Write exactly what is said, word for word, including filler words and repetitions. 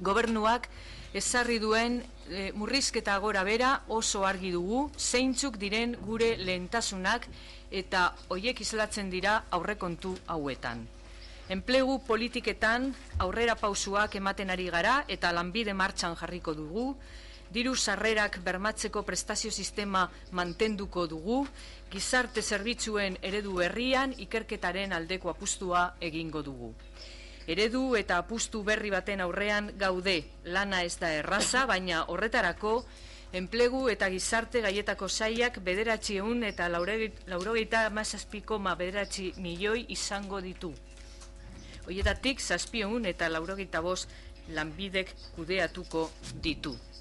Gobernuak ezarri duen e, murrizketa gora bera oso argi dugu, zeintzuk diren gure lehentasunak eta hoiek islatzen dira aurrekontu hauetan. Enplegu politiketan aurrera pausuak ematen ari gara eta lanbide martxan jarriko dugu, diru sarrerak bermatzeko prestazio sistema mantenduko dugu, gizarte zerbitzuen eredu berrian ikerketaren aldeko apustua egingo dugu. Eredu eta apustu berri baten aurrean gaude, lana ez da erraza, baina horretarako enplegu eta gizarte gaietako sailak bederatziehun eta laurogeita hamazazpi koma bederatzi milioi izango ditu. Hoietatik zazpiehun eta laurogeita bost lanbidek kudeatuko ditu.